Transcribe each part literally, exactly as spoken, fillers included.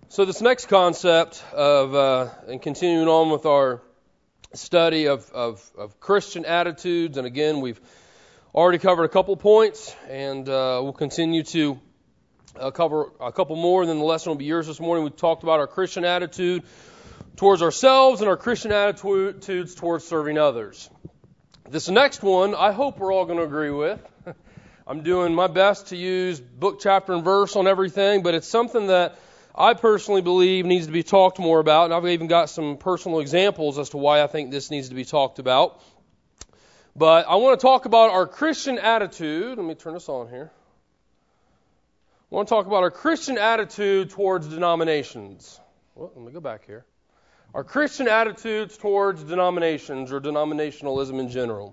So this next concept of, uh, and continuing on with our study of, of, of Christian attitudes, and again, we've already covered a couple points, and uh, we'll continue to uh, cover a couple more, and then the lesson will be yours this morning. We talked about our Christian attitude towards ourselves and our Christian attitudes towards serving others. This next one, I hope we're all going to agree with. I'm doing my best to use book, chapter, and verse on everything, but it's something that I personally believe needs to be talked more about, and I've even got some personal examples as to why I think this needs to be talked about. But I want to talk about our Christian attitude. Let me turn this on here. I want to talk about our Christian attitude towards denominations. Well, let me go back here. Our Christian attitudes towards denominations or denominationalism in general.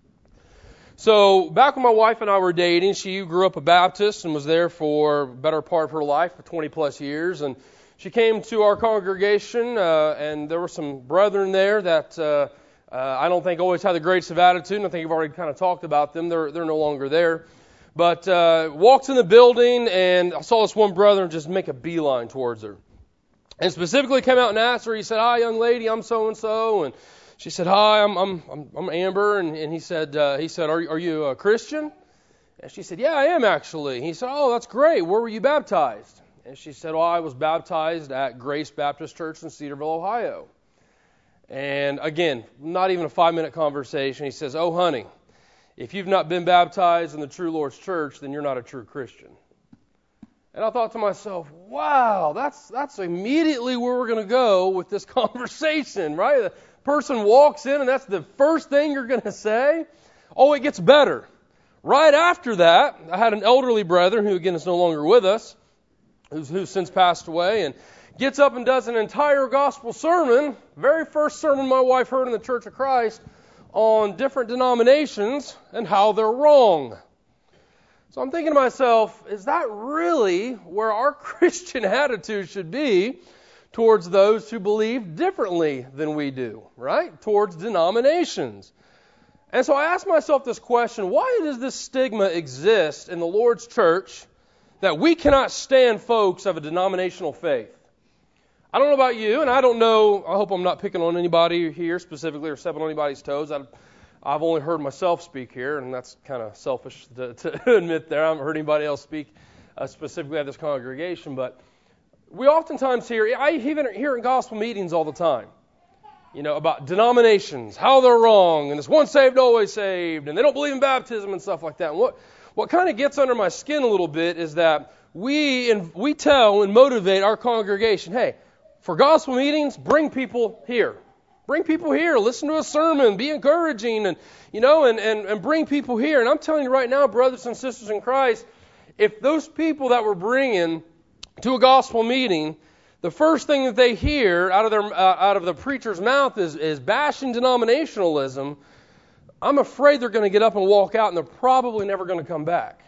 So back when my wife and I were dating, she grew up a Baptist and was there for the better part of her life, for twenty plus years. And she came to our congregation, uh, and there were some brethren there that uh, uh, I don't think always had the greatest of attitude. And I think you've already kind of talked about them. They're they're no longer there. But uh, walked in the building, and I saw this one brother just make a beeline towards her. And specifically came out and asked her, he said, "Hi, young lady, I'm so-and-so." And she said, "Hi, I'm I'm I'm, I'm Amber." And, and he said, uh, he said, "Are you, are you a Christian?" And she said, "Yeah, I am actually." And he said, "Oh, that's great. Where were you baptized?" And she said, "Well, I was baptized at Grace Baptist Church in Cedarville, Ohio." And again, not even a five-minute conversation. He says, "Oh, honey, if you've not been baptized in the true Lord's church, then you're not a true Christian." And I thought to myself, wow, that's that's immediately where we're going to go with this conversation, right? The person walks in and that's the first thing you're going to say. Oh, it gets better. Right after that, I had an elderly brother who, again, is no longer with us, who's, who's since passed away, and gets up and does an entire gospel sermon, very first sermon my wife heard in the Church of Christ, on different denominations and how they're wrong. So I'm thinking to myself, is that really where our Christian attitude should be towards those who believe differently than we do, right? Towards denominations. And so I asked myself this question, why does this stigma exist in the Lord's church that we cannot stand folks of a denominational faith? I don't know about you, and I don't know, I hope I'm not picking on anybody here specifically or stepping on anybody's toes. I I've only heard myself speak here, and that's kind of selfish to, to admit there. I haven't heard anybody else speak uh, specifically at this congregation, but we oftentimes hear, I even hear in gospel meetings all the time, you know, about denominations, how they're wrong, and it's once saved, always saved, and they don't believe in baptism and stuff like that. And what what kind of gets under my skin a little bit is that we and we tell and motivate our congregation, hey, for gospel meetings, bring people here. Bring people here, listen to a sermon, be encouraging, and you know, and, and, and bring people here. And I'm telling you right now, brothers and sisters in Christ, if those people that we're bringing to a gospel meeting, the first thing that they hear out of their uh, out of the preacher's mouth is, is bashing denominationalism, I'm afraid they're going to get up and walk out, and they're probably never going to come back.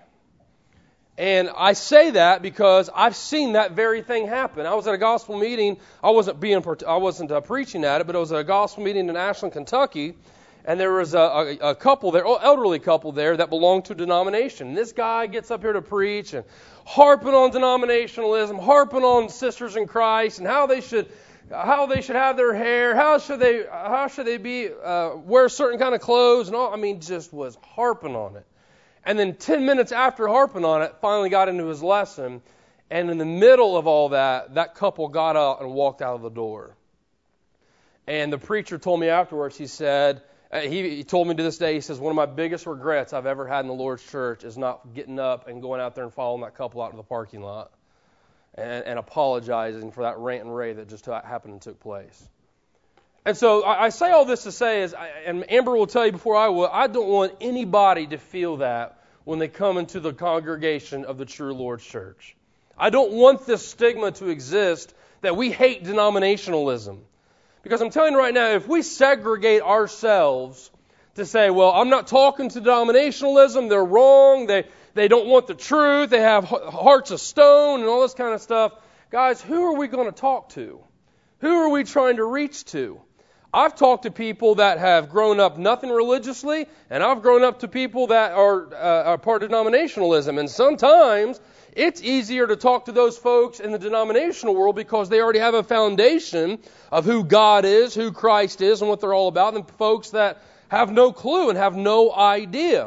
And I say that because I've seen that very thing happen. I was at a gospel meeting. I wasn't being, I wasn't uh, preaching at it, but it was a gospel meeting in Ashland, Kentucky, and there was a, a, a couple there, elderly couple there that belonged to a denomination. This guy gets up here to preach and harping on denominationalism, harping on sisters in Christ, and how they should, how they should have their hair, how should they, how should they be, uh, wear certain kind of clothes, and all. I mean, just was harping on it. And then ten minutes after harping on it, finally got into his lesson. And in the middle of all that, that couple got up and walked out of the door. And the preacher told me afterwards, he said, he, he told me to this day, he says, one of my biggest regrets I've ever had in the Lord's church is not getting up and going out there and following that couple out to the parking lot and, and apologizing for that rant and rave that just happened and took place. And so I say all this to say is, and Amber will tell you before I will, I don't want anybody to feel that when they come into the congregation of the true Lord's church. I don't want this stigma to exist that we hate denominationalism. Because I'm telling you right now, if we segregate ourselves to say, well, I'm not talking to denominationalism, they're wrong, they, they don't want the truth, they have hearts of stone and all this kind of stuff, guys, who are we going to talk to? Who are we trying to reach to? I've talked to people that have grown up nothing religiously, and I've grown up to people that are, uh, are part of denominationalism. And sometimes it's easier to talk to those folks in the denominational world because they already have a foundation of who God is, who Christ is, and what they're all about, than folks that have no clue and have no idea.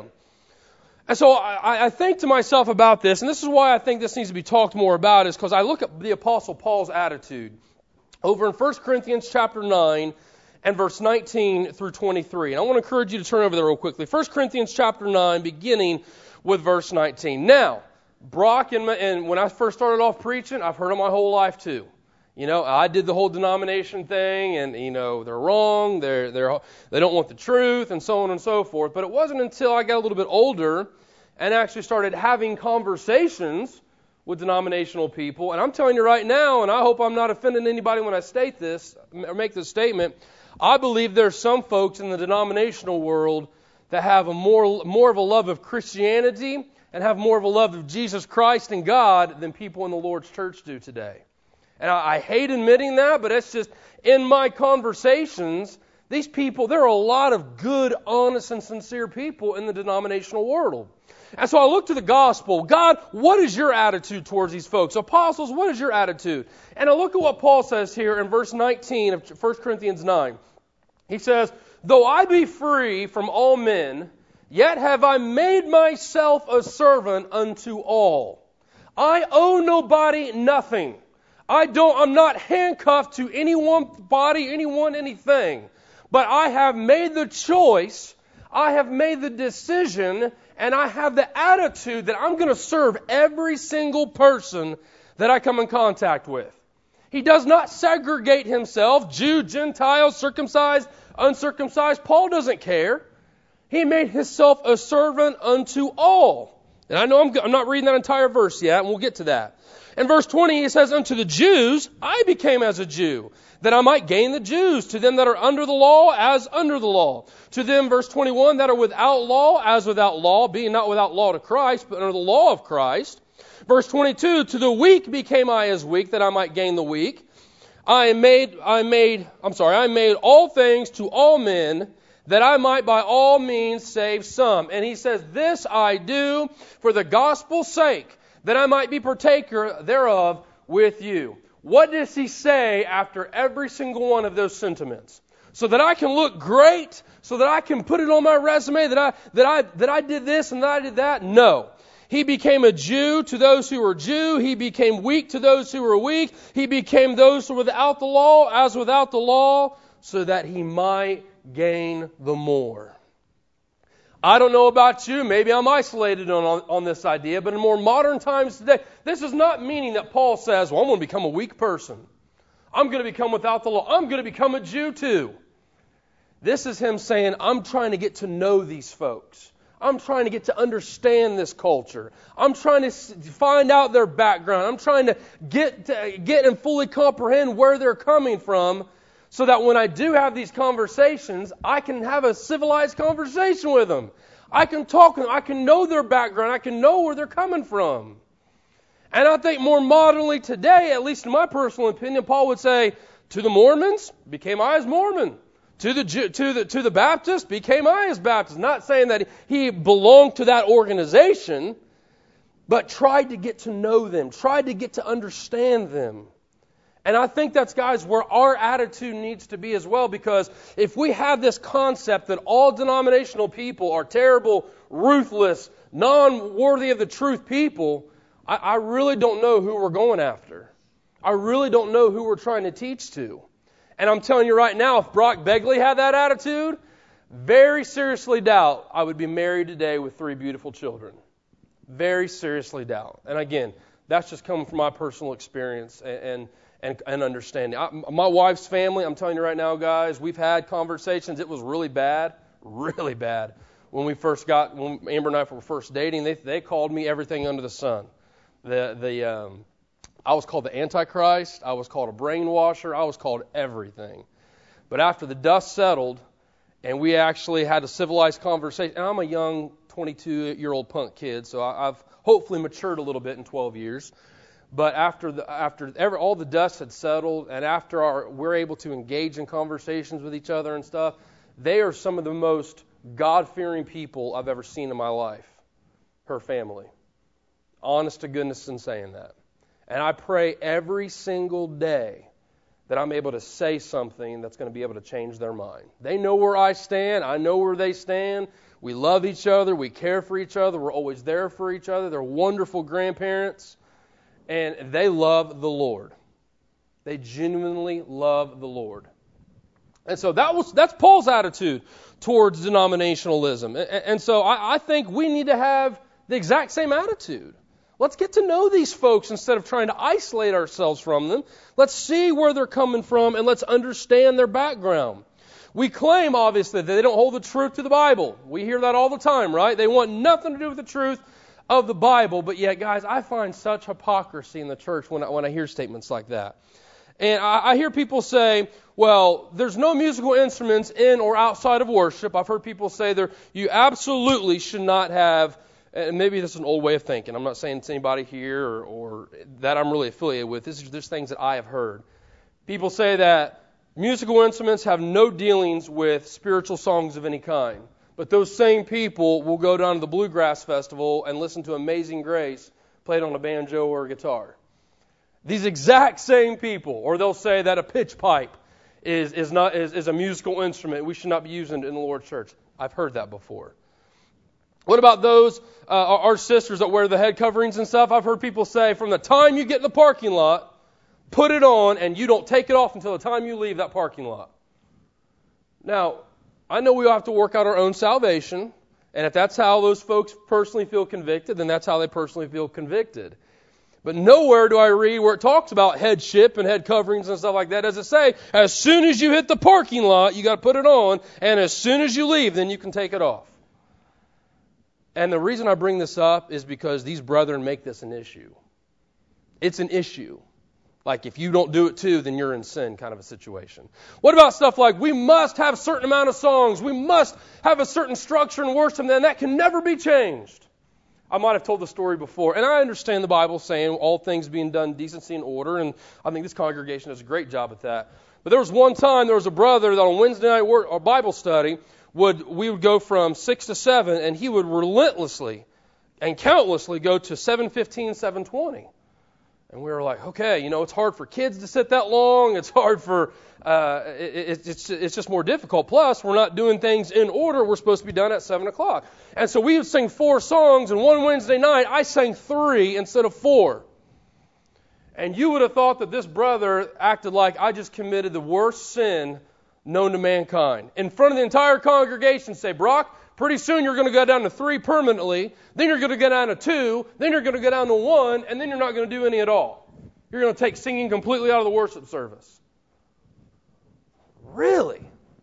And so I, I think to myself about this, and this is why I think this needs to be talked more about, is because I look at the Apostle Paul's attitude over in First Corinthians chapter nine and verse nineteen through twenty-three. And I want to encourage you to turn over there real quickly. First Corinthians chapter nine, beginning with verse nineteen. Now, Brock, and, and when I first started off preaching, I've heard it my whole life too. You know, I did the whole denomination thing, and, you know, they're wrong, they're, they're, they don't want the truth, and so on and so forth. But it wasn't until I got a little bit older and actually started having conversations with denominational people. And I'm telling you right now, and I hope I'm not offending anybody when I state this, or make this statement, I believe there's some folks in the denominational world that have a more, more of a love of Christianity and have more of a love of Jesus Christ and God than people in the Lord's church do today. And I, I hate admitting that, but it's just, in my conversations, these people, there are a lot of good, honest, and sincere people in the denominational world. And so I look to the gospel. God, what is your attitude towards these folks? Apostles, what is your attitude? And I look at what Paul says here in verse nineteen of First Corinthians nine. He says, though I be free from all men, yet have I made myself a servant unto all. I owe nobody nothing. I don't, I'm not handcuffed to any one body, anyone, anything. But I have made the choice, I have made the decision, and I have the attitude that I'm going to serve every single person that I come in contact with. He does not segregate himself, Jew, Gentile, circumcised, uncircumcised. Paul doesn't care. He made himself a servant unto all. And I know I'm, I'm not reading that entire verse yet, and we'll get to that. In verse twenty, he says, unto the Jews I became as a Jew, that I might gain the Jews. To them that are under the law, as under the law. To them, verse twenty-one, that are without law, as without law, being not without law to Christ, but under the law of Christ. Verse twenty-two, to the weak became I as weak, that I might gain the weak. I made, I made, I'm sorry, I made all things to all men, that I might by all means save some. And he says, this I do for the gospel's sake, that I might be partaker thereof with you. What does he say after every single one of those sentiments? So that I can look great, so that I can put it on my resume, that I, that I, that I did this and that I did that? No. He became a Jew to those who were Jew. He became weak to those who were weak. He became those who were without the law as without the law, so that he might gain the more. I don't know about you, maybe I'm isolated on, on, on this idea, but in more modern times today, this is not meaning that Paul says, well, I'm going to become a weak person. I'm going to become without the law. I'm going to become a Jew too. This is him saying, I'm trying to get to know these folks. I'm trying to get to understand this culture. I'm trying to find out their background. I'm trying to get to get and fully comprehend where they're coming from, so that when I do have these conversations, I can have a civilized conversation with them. I can talk to them. I can know their background. I can know where they're coming from. And I think more modernly today, at least in my personal opinion, Paul would say, to the Mormons, became I as Mormon. To the to the to the Baptist, became I as Baptist. Not saying that he belonged to that organization, but tried to get to know them, tried to get to understand them. And I think that's, guys, where our attitude needs to be as well, because if we have this concept that all denominational people are terrible, ruthless, non-worthy of the truth people, I, I really don't know who we're going after. I really don't know who we're trying to teach to. And I'm telling you right now, if Brock Begley had that attitude, very seriously doubt I would be married today with three beautiful children. Very seriously doubt. And again, that's just coming from my personal experience and, and And, and understanding. I, my wife's family, I'm telling you right now, guys, we've had conversations. It was really bad, really bad. When we first got, when Amber and I were first dating, they they called me everything under the sun. The the um, I was called the Antichrist. I was called a brainwasher. I was called everything. But after the dust settled, and we actually had a civilized conversation. And I'm a young twenty-two-year-old punk kid, so I, I've hopefully matured a little bit in twelve years. But after the, after ever, all the dust had settled, and after our, we're able to engage in conversations with each other and stuff, they are some of the most God-fearing people I've ever seen in my life. Her family. Honest to goodness in saying that. And I pray every single day that I'm able to say something that's going to be able to change their mind. They know where I stand. I know where they stand. We love each other. We care for each other. We're always there for each other. They're wonderful grandparents. And they love the Lord. They genuinely love the Lord. And so that was that's Paul's attitude towards denominationalism. And, and so I, I think we need to have the exact same attitude. Let's get to know these folks instead of trying to isolate ourselves from them. Let's see where they're coming from and let's understand their background. We claim, obviously, that they don't hold the truth to the Bible. We hear that all the time, right? They want nothing to do with the truth of the Bible. But yet, guys, I find such hypocrisy in the church when I, when I hear statements like that. And I, I hear people say, well, there's no musical instruments in or outside of worship. I've heard people say there you absolutely should not have, and maybe this is an old way of thinking. I'm not saying it's anybody here or, or that I'm really affiliated with. This is just things that I have heard. People say that musical instruments have no dealings with spiritual songs of any kind. But those same people will go down to the Bluegrass Festival and listen to Amazing Grace played on a banjo or a guitar. These exact same people. Or they'll say that a pitch pipe is, is, not, is, is a musical instrument. We should not be using it in the Lord's church. I've heard that before. What about those, uh, our sisters that wear the head coverings and stuff? I've heard people say from the time you get in the parking lot, put it on, and you don't take it off until the time you leave that parking lot. Now, I know we all have to work out our own salvation, and if that's how those folks personally feel convicted, then that's how they personally feel convicted. But nowhere do I read where it talks about headship and head coverings and stuff like that. Does it say, as soon as you hit the parking lot, you got to put it on, and as soon as you leave, then you can take it off. And the reason I bring this up is because these brethren make this an issue. It's an issue. Like if you don't do it too, then you're in sin kind of a situation. What about stuff like we must have a certain amount of songs, we must have a certain structure in worship, and that can never be changed? I might have told the story before, and I understand the Bible saying all things being done in decency and order, and I think this congregation does a great job at that. But there was one time, there was a brother that on Wednesday night work, or Bible study, would we would go from six to seven, and he would relentlessly and countlessly go to seven fifteen, seven twenty. And we were like, okay, you know, it's hard for kids to sit that long. It's hard for, uh, it, it's it's just more difficult. Plus, we're not doing things in order. We're supposed to be done at seven o'clock. And so we would sing four songs, and one Wednesday night, I sang three instead of four. And you would have thought that this brother acted like I just committed the worst sin known to mankind. In front of the entire congregation, say, Brock, pretty soon you're going to go down to three permanently, then you're going to go down to two, then you're going to go down to one, and then you're not going to do any at all. You're going to take singing completely out of the worship service. Really?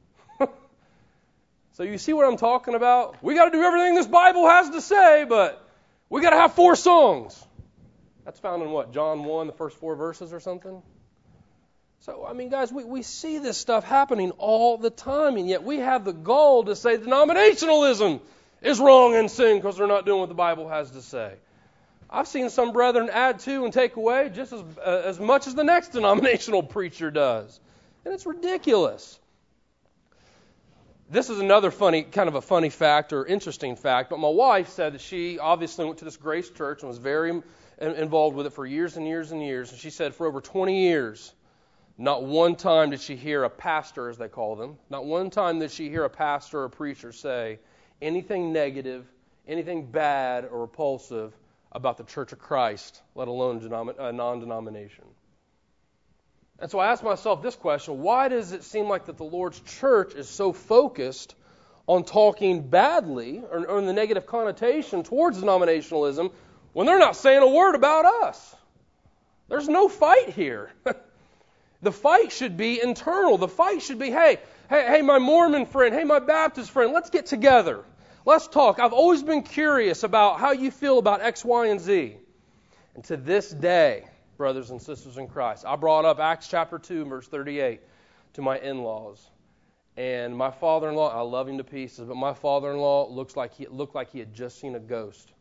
So you see what I'm talking about? We got to do everything this Bible has to say, but we got to have four songs. That's found in what, John one, the first four verses or something? So, I mean, guys, we, we see this stuff happening all the time, and yet we have the gall to say denominationalism is wrong and sin because they're not doing what the Bible has to say. I've seen some brethren add to and take away just as, uh, as much as the next denominational preacher does. And it's ridiculous. This is another funny, kind of a funny fact or interesting fact, but my wife said that she obviously went to this Grace Church and was very involved with it for years and years and years. And she said for over twenty years, not one time did she hear a pastor, as they call them, not one time did she hear a pastor or a preacher say anything negative, anything bad or repulsive about the Church of Christ, let alone a non-denomination. And so I asked myself this question: why does it seem like that the Lord's church is so focused on talking badly or, or in the negative connotation towards denominationalism when they're not saying a word about us? There's no fight here. The fight should be internal. The fight should be, hey, hey, hey, my Mormon friend, hey, my Baptist friend, let's get together. Let's talk. I've always been curious about how you feel about X, Y, and Z. And to this day, brothers and sisters in Christ, I brought up Acts chapter two, verse thirty-eight to my in-laws. And my father-in-law, I love him to pieces, but my father-in-law looks like he looked like he had just seen a ghost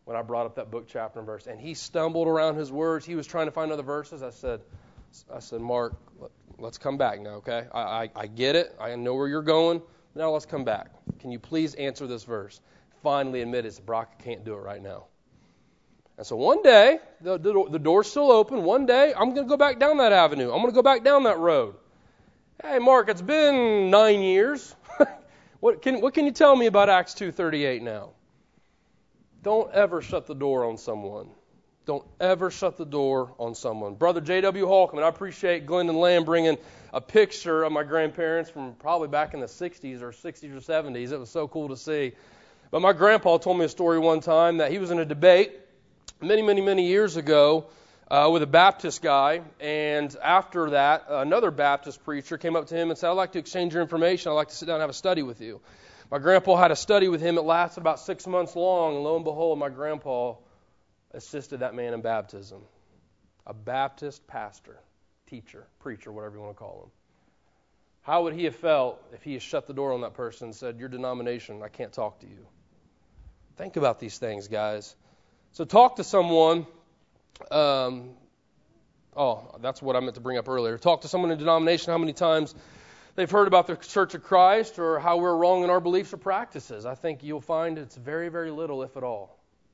when I brought up that book, chapter, and verse. And he stumbled around his words. He was trying to find other verses. I said, I said, Mark, let's come back now, okay? I, I, I get it. I know where you're going. Now let's come back. Can you please answer this verse? Finally admitted, Brock, I can't do it right now. And so one day, the, the, the door's still open. One day, I'm going to go back down that avenue. I'm going to go back down that road. Hey, Mark, it's been nine years. what can what can you tell me about Acts two thirty-eight now? Don't ever shut the door on someone. Don't ever shut the door on someone. Brother J W Holcomb, I appreciate Glendon Lamb bringing a picture of my grandparents from probably back in the sixties or sixties or seventies. It was so cool to see. But my grandpa told me a story one time that he was in a debate many, many, many years ago uh, with a Baptist guy. And after that, another Baptist preacher came up to him and said, I'd like to exchange your information. I'd like to sit down and have a study with you. My grandpa had a study with him. It lasted about six months long. And lo and behold, my grandpa assisted that man in baptism. A Baptist pastor, teacher, preacher, whatever you want to call him. How would he have felt if he had shut the door on that person and said, your denomination, I can't talk to you? Think about these things, guys. So talk to someone. Um, oh, that's what I meant to bring up earlier. Talk to someone in a denomination how many times they've heard about the Church of Christ or how we're wrong in our beliefs or practices. I think you'll find it's very, very little, if at all.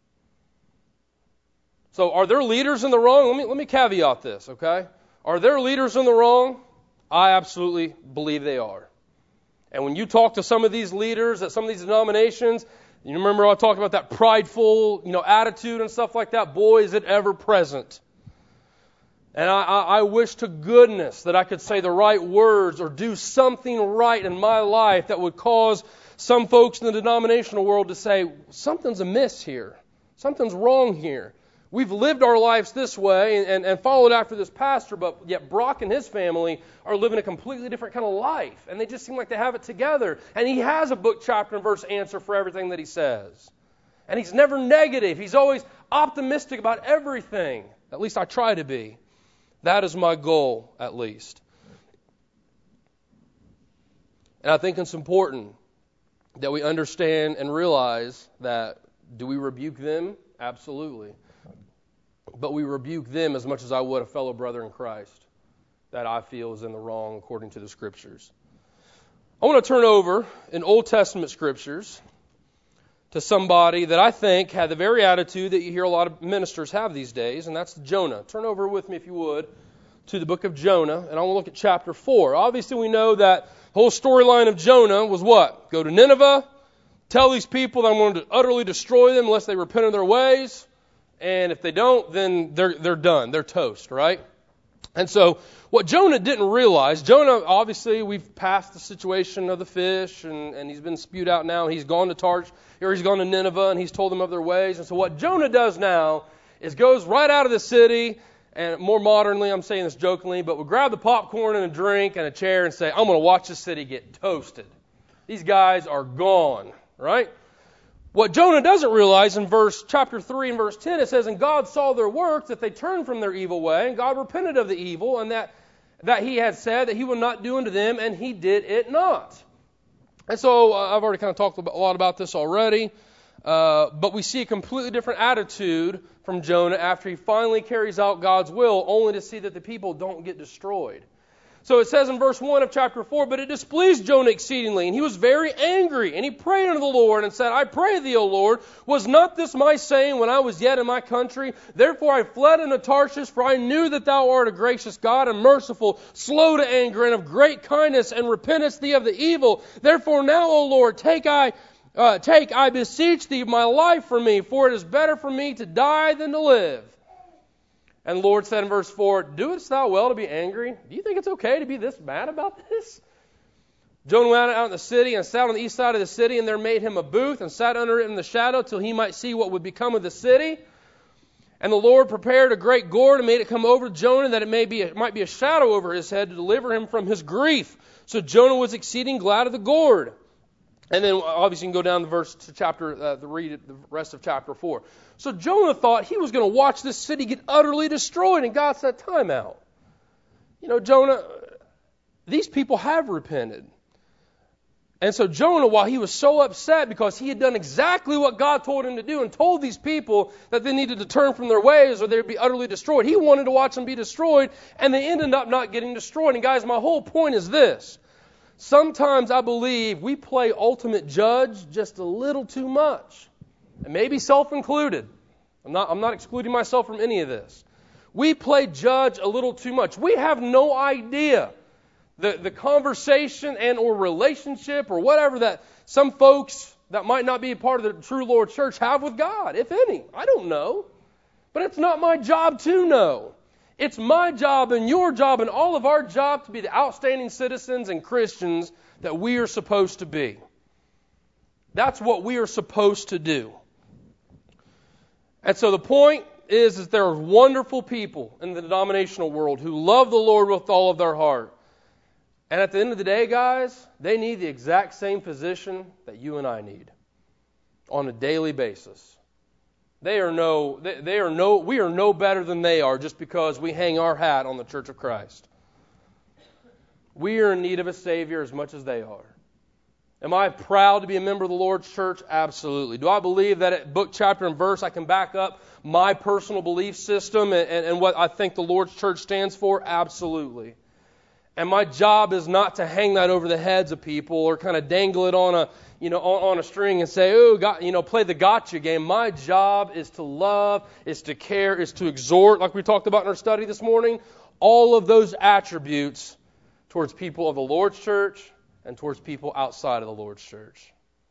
So are there leaders in the wrong? Let me let me caveat this, okay? Are there leaders in the wrong? I absolutely believe they are. And when you talk to some of these leaders at some of these denominations, you remember I talked about that prideful, you know, attitude and stuff like that. Boy, is it ever present. And I, I, I wish to goodness that I could say the right words or do something right in my life that would cause some folks in the denominational world to say, something's amiss here. Something's wrong here. We've lived our lives this way and, and, and followed after this pastor, but yet Brock and his family are living a completely different kind of life. And they just seem like they have it together. And he has a book, chapter, and verse answer for everything that he says. And he's never negative. He's always optimistic about everything. At least I try to be. That is my goal, at least. And I think it's important that we understand and realize that, do we rebuke them? Absolutely. But we rebuke them as much as I would a fellow brother in Christ that I feel is in the wrong according to the Scriptures. I want to turn over in Old Testament Scriptures to somebody that I think had the very attitude that you hear a lot of ministers have these days, and that's Jonah. Turn over with me, if you would, to the book of Jonah, and I want to look at chapter four. Obviously, we know that the whole storyline of Jonah was what? Go to Nineveh, tell these people that I'm going to utterly destroy them unless they repent of their ways. And if they don't, then they're they're done. They're toast, right? And so what Jonah didn't realize, Jonah, obviously, we've passed the situation of the fish, and, and he's been spewed out now. He's gone to Tarshish, or he's gone to Nineveh, and he's told them of their ways. And so what Jonah does now is goes right out of the city, and more modernly, I'm saying this jokingly, but will grab the popcorn and a drink and a chair and say, I'm going to watch the city get toasted. These guys are gone, right? What Jonah doesn't realize in verse chapter three and verse ten, it says, and God saw their works, that they turned from their evil way, and God repented of the evil, and that, that he had said that he would not do unto them, and he did it not. And so uh, I've already kind of talked a lot about this already, uh, but we see a completely different attitude from Jonah after he finally carries out God's will, only to see that the people don't get destroyed. So it says in verse one of chapter four, but it displeased Jonah exceedingly, and he was very angry, and he prayed unto the Lord and said, I pray thee, O Lord, was not this my saying when I was yet in my country? Therefore I fled unto Tarshish, for I knew that thou art a gracious God and merciful, slow to anger, and of great kindness, and repentest thee of the evil. Therefore now, O Lord, take I, uh, take, I beseech thee, my life from me, for it is better for me to die than to live. And the Lord said in verse four, doest thou well to be angry? Do you think it's okay to be this mad about this? Jonah went out in the city and sat on the east side of the city, and there made him a booth and sat under it in the shadow till he might see what would become of the city. And the Lord prepared a great gourd and made it come over Jonah, that it may be a, might be a shadow over his head to deliver him from his grief. So Jonah was exceeding glad of the gourd. And then obviously you can go down the verse to chapter, uh, the read the rest of chapter four. So Jonah thought he was going to watch this city get utterly destroyed, and God said, time out. You know, Jonah, these people have repented. And so Jonah, while he was so upset because he had done exactly what God told him to do and told these people that they needed to turn from their ways or they'd be utterly destroyed, he wanted to watch them be destroyed, and they ended up not getting destroyed. And guys, my whole point is this. Sometimes I believe we play ultimate judge just a little too much, and maybe self-included. I'm not, I'm not excluding myself from any of this. We play judge a little too much. We have no idea the, the conversation and or relationship or whatever that some folks that might not be a part of the true Lord Church have with God, if any. I don't know. But it's not my job to know. It's my job and your job and all of our job to be the outstanding citizens and Christians that we are supposed to be. That's what we are supposed to do. And so the point is, is there are wonderful people in the denominational world who love the Lord with all of their heart. And at the end of the day, guys, they need the exact same position that you and I need on a daily basis. They are no, they, they are no, we are no better than they are just because we hang our hat on the Church of Christ. We are in need of a Savior as much as they are. Am I proud to be a member of the Lord's church? Absolutely. Do I believe that at book, chapter, and verse I can back up my personal belief system and, and, and what I think the Lord's church stands for? Absolutely. And my job is not to hang that over the heads of people or kind of dangle it on a, you know, on, on a string and say, oh, God, you know, play the gotcha game. My job is to love, is to care, is to exhort, like we talked about in our study this morning, all of those attributes towards people of the Lord's church and towards people outside of the Lord's church.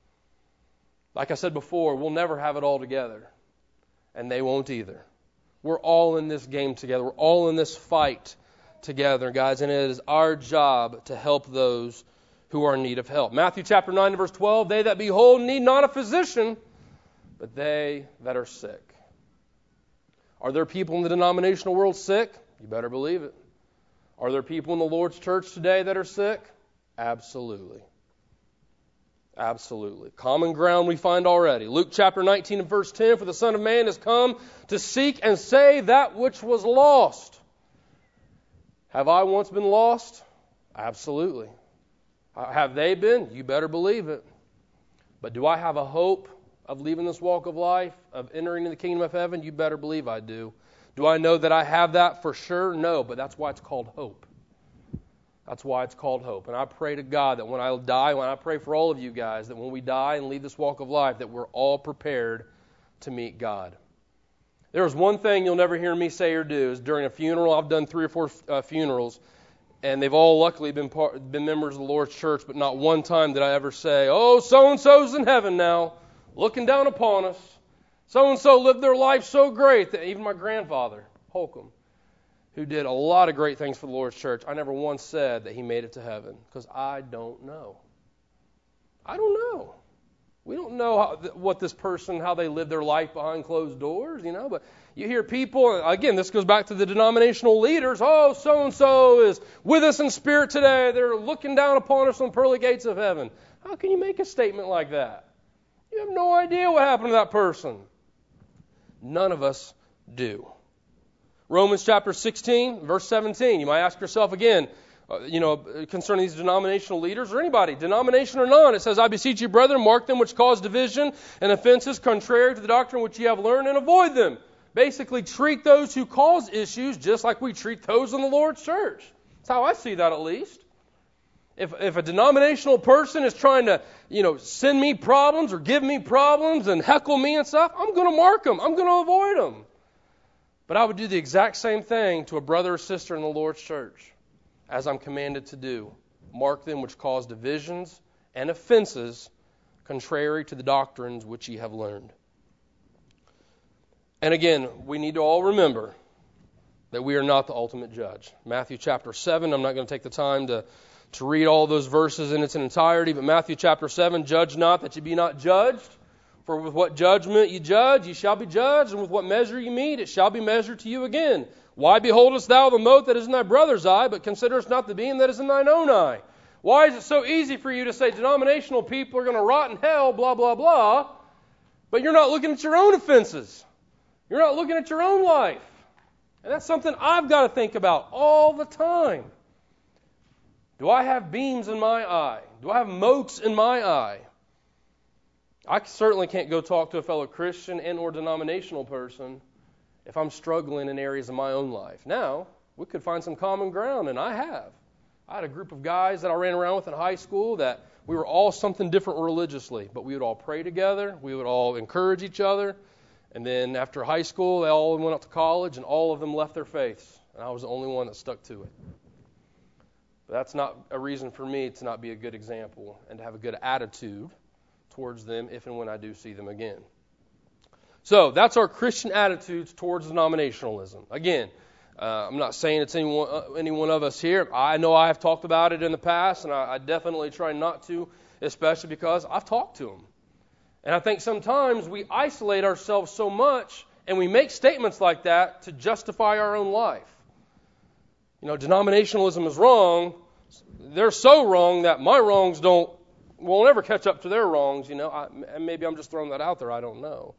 Like I said before, we'll never have it all together, and they won't either. We're all in this game together. We're all in this fight together, guys, and it is our job to help those who are in need of help. Matthew chapter nine, verse twelve, they that be whole need not a physician, but they that are sick. Are there people in the denominational world sick? You better believe it. Are there people in the Lord's church today that are sick? Absolutely. Absolutely. Common ground we find already. Luke chapter nineteen and verse ten, for the Son of Man has come to seek and save that which was lost. Have I once been lost? Absolutely. Have they been? You better believe it. But do I have a hope of leaving this walk of life, of entering the kingdom of heaven? You better believe I do. Do I know that I have that for sure? No, but that's why it's called hope. That's why it's called hope. And I pray to God that when I die, when I pray for all of you guys, that when we die and leave this walk of life, that we're all prepared to meet God. There's one thing you'll never hear me say or do is during a funeral. I've done three or four uh, funerals, and they've all luckily been part, been members of the Lord's church, but not one time did I ever say, oh, so-and-so's in heaven now, looking down upon us. So-and-so lived their life so great that even my grandfather, Holcomb, who did a lot of great things for the Lord's church, I never once said that he made it to heaven, because I don't know. I don't know. We don't know how, what this person, how they live their life behind closed doors, you know. But you hear people, again, this goes back to the denominational leaders. Oh, so-and-so is with us in spirit today. They're looking down upon us on the pearly gates of heaven. How can you make a statement like that? You have no idea what happened to that person. None of us do. Romans chapter sixteen, verse seventeen. You might ask yourself again, Uh, you know, concerning these denominational leaders or anybody, denomination or none. It says, I beseech you, brethren, mark them which cause division and offenses contrary to the doctrine which ye have learned, and avoid them. Basically, treat those who cause issues just like we treat those in the Lord's church. That's how I see that, at least. If if a denominational person is trying to, you know, send me problems or give me problems and heckle me and stuff, I'm going to mark them. I'm going to avoid them. But I would do the exact same thing to a brother or sister in the Lord's church, as I'm commanded to do. Mark them which cause divisions and offenses contrary to the doctrines which ye have learned. And again, we need to all remember that we are not the ultimate judge. Matthew chapter seven, I'm not going to take the time to, to read all those verses in its entirety, but Matthew chapter seven, judge not that ye be not judged. For with what judgment ye judge, ye shall be judged, and with what measure ye meet, it shall be measured to you again. Why beholdest thou the mote that is in thy brother's eye, but considerest not the beam that is in thine own eye? Why is it so easy for you to say denominational people are going to rot in hell, blah, blah, blah, but you're not looking at your own offenses? You're not looking at your own life. And that's something I've got to think about all the time. Do I have beams in my eye? Do I have motes in my eye? I certainly can't go talk to a fellow Christian and or denominational person if I'm struggling in areas of my own life. Now, we could find some common ground, and I have. I had a group of guys that I ran around with in high school that we were all something different religiously, but we would all pray together, we would all encourage each other, and then after high school, they all went up to college, and all of them left their faiths, and I was the only one that stuck to it. But that's not a reason for me to not be a good example and to have a good attitude towards them if and when I do see them again. So that's our Christian attitudes towards denominationalism. Again, uh, I'm not saying it's any one, uh, any one of us here. I know I have talked about it in the past, and I, I definitely try not to, especially because I've talked to them. And I think sometimes we isolate ourselves so much and we make statements like that to justify our own life. You know, denominationalism is wrong. They're so wrong that my wrongs don't won't ever catch up to their wrongs. You know, I, and maybe I'm just throwing that out there. I don't know.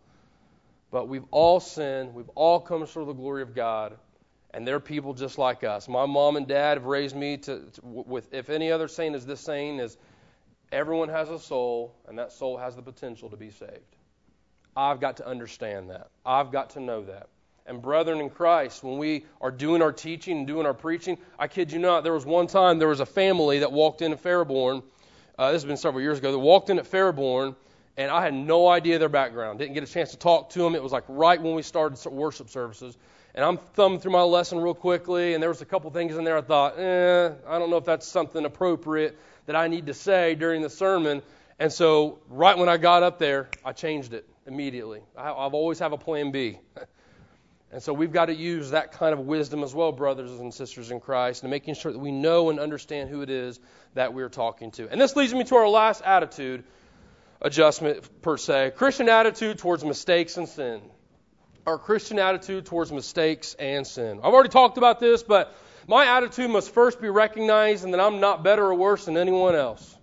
But we've all sinned. We've all come short of the glory of God, and they're people just like us. My mom and dad have raised me to, to with, if any other saying is this saying, is everyone has a soul, and that soul has the potential to be saved. I've got to understand that. I've got to know that. And brethren in Christ, when we are doing our teaching and doing our preaching, I kid you not, there was one time there was a family that walked in at Fairborn. Uh, this has been several years ago. They walked in at Fairborn, and I had no idea their background. Didn't get a chance to talk to them. It was like right when we started worship services. And I'm thumbing through my lesson real quickly, and there was a couple things in there I thought, eh, I don't know if that's something appropriate that I need to say during the sermon. And so right when I got up there, I changed it immediately. I, I've always have a plan B. And so we've got to use that kind of wisdom as well, brothers and sisters in Christ, and making sure that we know and understand who it is that we're talking to. And this leads me to our last attitude adjustment, per se. Christian attitude towards mistakes and sin. Our Christian attitude towards mistakes and sin. I've already talked about this, but my attitude must first be recognizing that I'm not better or worse than anyone else.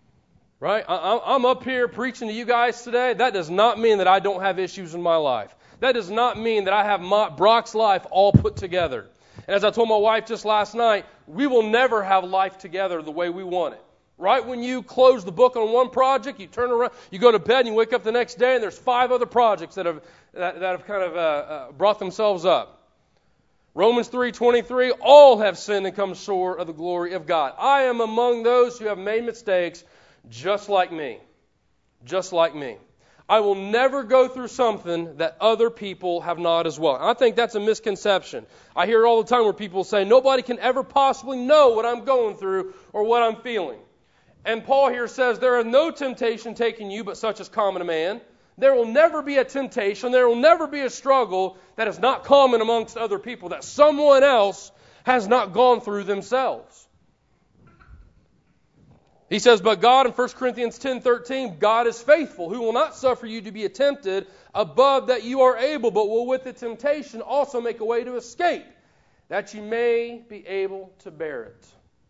Right? I'm up here preaching to you guys today. That does not mean that I don't have issues in my life. That does not mean that I have my, Brock's life all put together. And as I told my wife just last night, we will never have life together the way we want it. Right when you close the book on one project, you turn around, you go to bed, and you wake up the next day, and there's five other projects that have that, that have kind of uh, uh, brought themselves up. Romans three twenty-three, all have sinned and come short of the glory of God. I am among those who have made mistakes just like me. Just like me. I will never go through something that other people have not as well. I think that's a misconception. I hear it all the time where people say, nobody can ever possibly know what I'm going through or what I'm feeling. And Paul here says, there is no temptation taking you but such as common to man. There will never be a temptation, there will never be a struggle that is not common amongst other people, that someone else has not gone through themselves. He says, but God, in First Corinthians ten thirteen, God is faithful, who will not suffer you to be tempted above that you are able, but will with the temptation also make a way to escape, that you may be able to bear it.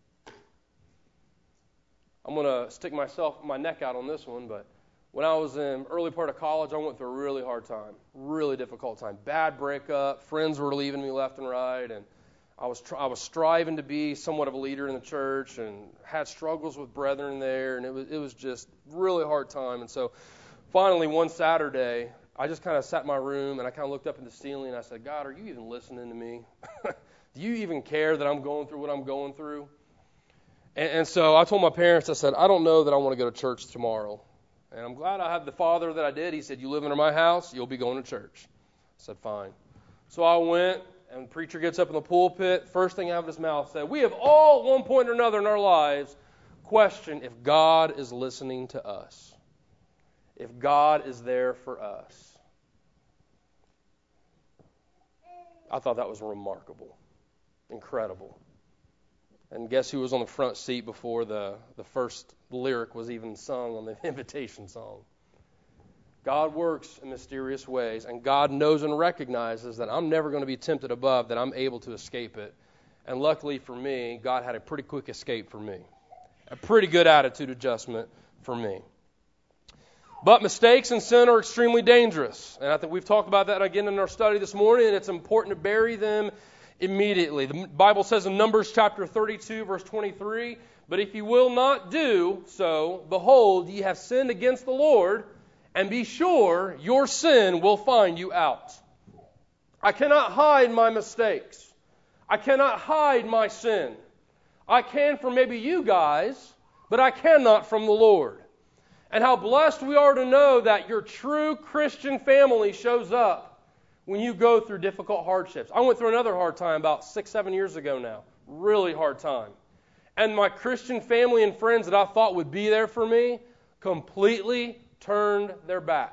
I'm going to stick myself, my neck out on this one, but when I was in early part of college, I went through a really hard time, really difficult time. Bad breakup, friends were leaving me left and right, and I was tr- I was striving to be somewhat of a leader in the church and had struggles with brethren there, and it was it was just really hard time. And so finally one Saturday, I just kind of sat in my room and I kind of looked up at the ceiling and I said, God, are you even listening to me? Do you even care that I'm going through what I'm going through? And, and so I told my parents, I said, I don't know that I want to go to church tomorrow. And I'm glad I had the father that I did. He said, you live under my house, you'll be going to church. I said, fine. So I went. And the preacher gets up in the pulpit, first thing out of his mouth said, we have all, at one point or another in our lives, questioned if God is listening to us. If God is there for us. I thought that was remarkable. Incredible. And guess who was on the front seat before the, the first lyric was even sung on the invitation song? God works in mysterious ways, and God knows and recognizes that I'm never going to be tempted above, that I'm able to escape it. And luckily for me, God had a pretty quick escape for me. A pretty good attitude adjustment for me. But mistakes and sin are extremely dangerous. And I think we've talked about that again in our study this morning, and it's important to bury them immediately. The Bible says in Numbers chapter thirty-two, verse twenty-three, "But if you will not do so, behold, ye have sinned against the Lord, and be sure your sin will find you out." I cannot hide my mistakes. I cannot hide my sin. I can from maybe you guys, but I cannot from the Lord. And how blessed we are to know that your true Christian family shows up when you go through difficult hardships. I went through another hard time about six, seven years ago now. Really hard time. And my Christian family and friends that I thought would be there for me completely turned their backs.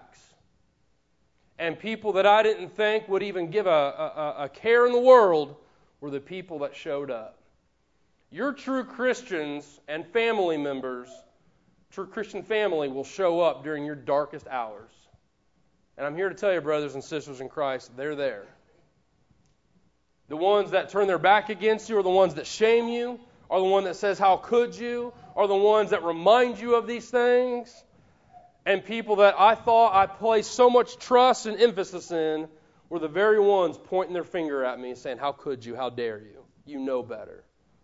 And people that I didn't think would even give a, a, a care in the world were the people that showed up. Your true Christians and family members, true Christian family, will show up during your darkest hours. And I'm here to tell you, brothers and sisters in Christ, they're there. The ones that turn their back against you are the ones that shame you, are the one that says, "How could you?" are the ones that remind you of these things. And people that I thought I placed so much trust and emphasis in were the very ones pointing their finger at me and saying, "How could you? How dare you? You know better."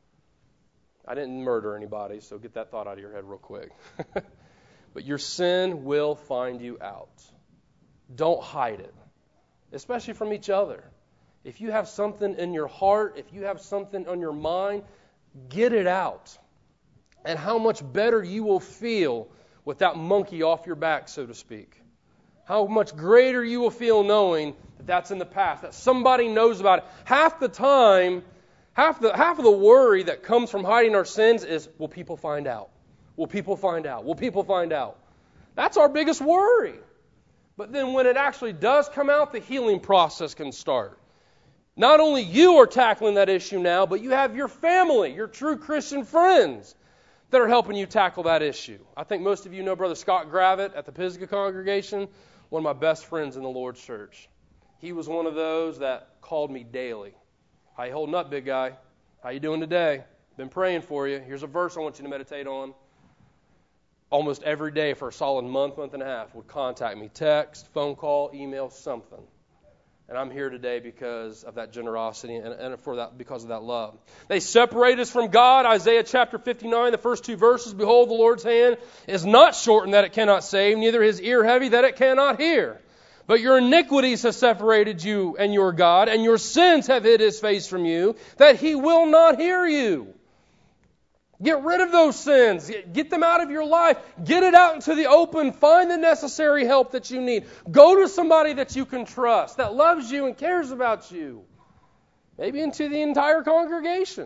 I didn't murder anybody, so get that thought out of your head real quick. But your sin will find you out. Don't hide it, especially from each other. If you have something in your heart, if you have something on your mind, get it out. And how much better you will feel with that monkey off your back, so to speak. How much greater you will feel knowing that that's in the past, that somebody knows about it. Half the time, half the half of the worry that comes from hiding our sins is, will people find out? Will people find out? Will people find out? That's our biggest worry. But then when it actually does come out, the healing process can start. Not only you are tackling that issue now, but you have your family, your true Christian friends that are helping you tackle that issue. I think most of you know Brother Scott Gravitt at the Pisgah congregation, one of my best friends in the Lord's church. He was one of those that called me daily. "How you holding up, big guy? How you doing today? Been praying for you. Here's a verse I want you to meditate on." Almost every day for a solid month, month and a half, would contact me, text, phone call, email, something. And I'm here today because of that generosity and, and for that because of that love. They separate us from God. Isaiah chapter fifty-nine, the first two verses. "Behold, the Lord's hand is not shortened that it cannot save, neither his ear heavy that it cannot hear. But your iniquities have separated you and your God, and your sins have hid his face from you, that he will not hear you." Get rid of those sins. Get them out of your life. Get it out into the open. Find the necessary help that you need. Go to somebody that you can trust, that loves you and cares about you. Maybe into the entire congregation.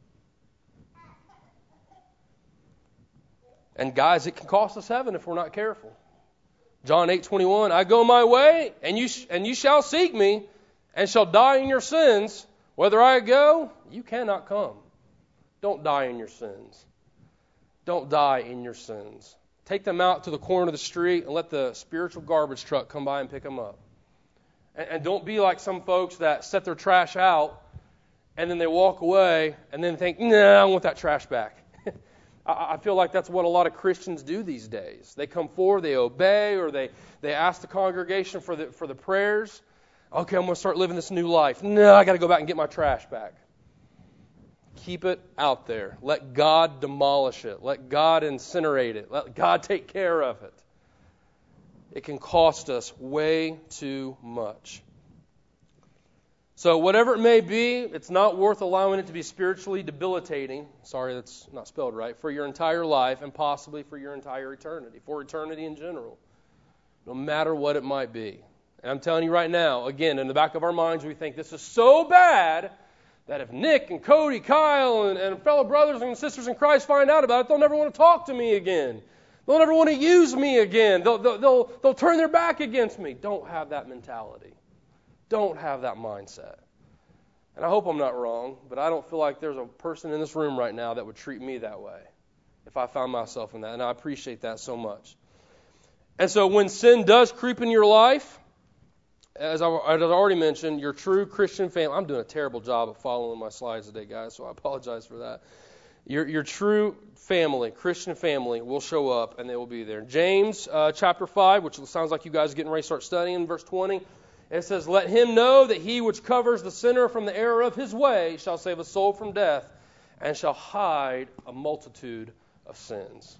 And guys, it can cost us heaven if we're not careful. John eight twenty-one, "I go my way, and you sh- and you shall seek me, and shall die in your sins. Whether I go, you cannot come." Don't die in your sins. Don't die in your sins. Take them out to the corner of the street and let the spiritual garbage truck come by and pick them up. And, and don't be like some folks that set their trash out and then they walk away and then think, "Nah, I want that trash back." I, I feel like that's what a lot of Christians do these days. They come forward, they obey, or they, they ask the congregation for the for the prayers. "Okay, I'm going to start living this new life. No, I got to go back and get my trash back." Keep it out there. Let God demolish it. Let God incinerate it. Let God take care of it. It can cost us way too much. So whatever it may be, it's not worth allowing it to be spiritually debilitating. Sorry, that's not spelled right. For your entire life and possibly for your entire eternity. For eternity in general. No matter what it might be. And I'm telling you right now, again, in the back of our minds, we think this is so bad that if Nick and Cody, Kyle, and, and fellow brothers and sisters in Christ find out about it, they'll never want to talk to me again. They'll never want to use me again. They'll, they'll, they'll, they'll turn their back against me. Don't have that mentality. Don't have that mindset. And I hope I'm not wrong, but I don't feel like there's a person in this room right now that would treat me that way if I found myself in that. And I appreciate that so much. And so when sin does creep in your life, As I, as I already mentioned, your true Christian family. I'm doing a terrible job of following my slides today, guys, so I apologize for that. Your, your true family, Christian family, will show up, and they will be there. James uh, chapter five, which sounds like you guys are getting ready to start studying, verse twenty. It says, let him know that he which covers the sinner from the error of his way shall save a soul from death and shall hide a multitude of sins.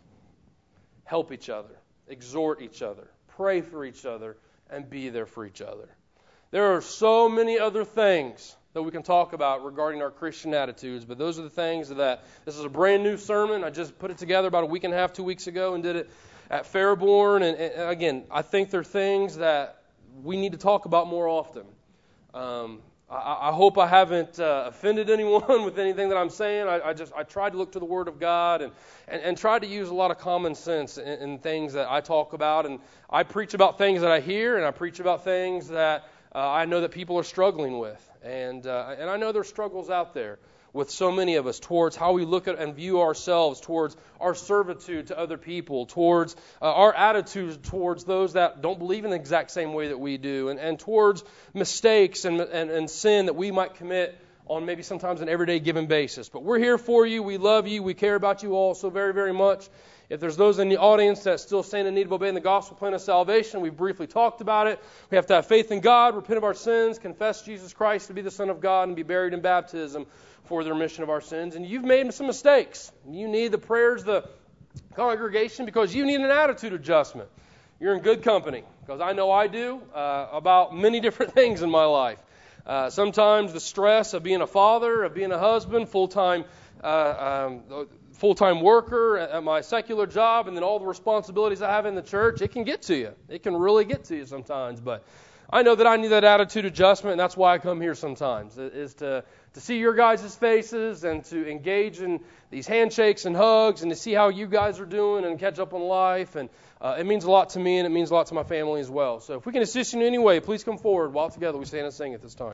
Help each other, exhort each other, pray for each other, and be there for each other. There are so many other things that we can talk about regarding our Christian attitudes, but those are the things that, this is a brand new sermon. I just put it together about a week and a half, two weeks ago, and did it at Fairborn. And, and again, I think they're things that we need to talk about more often. Um, I, I hope I haven't uh, offended anyone with anything that I'm saying. I, I just I tried to look to the Word of God and, and, and tried to use a lot of common sense in, in things that I talk about. And I preach about things that I hear, and I preach about things that uh, I know that people are struggling with. And uh, and I know there's struggles out there with so many of us towards how we look at and view ourselves, towards our servitude to other people, towards uh, our attitude towards those that don't believe in the exact same way that we do, and, and towards mistakes and, and, and sin that we might commit on maybe sometimes an everyday given basis. But we're here for you. We love you. We care about you all so very, very much. If there's those in the audience that still stand in need of obeying the gospel plan of salvation, we've briefly talked about it. We have to have faith in God, repent of our sins, confess Jesus Christ to be the Son of God, and be buried in baptism for the remission of our sins. And you've made some mistakes. You need the prayers of the congregation because you need an attitude adjustment. You're in good company, because I know I do uh, about many different things in my life. Uh, sometimes the stress of being a father, of being a husband, full-time uh, um, full-time worker at my secular job, and then all the responsibilities I have in the church, it can get to you. It can really get to you sometimes. But I know that I need that attitude adjustment, and that's why I come here sometimes, is to, to see your guys' faces and to engage in these handshakes and hugs and to see how you guys are doing and catch up on life. And uh, it means a lot to me, and it means a lot to my family as well. So if we can assist you in any way, please come forward while together we stand and sing at this time.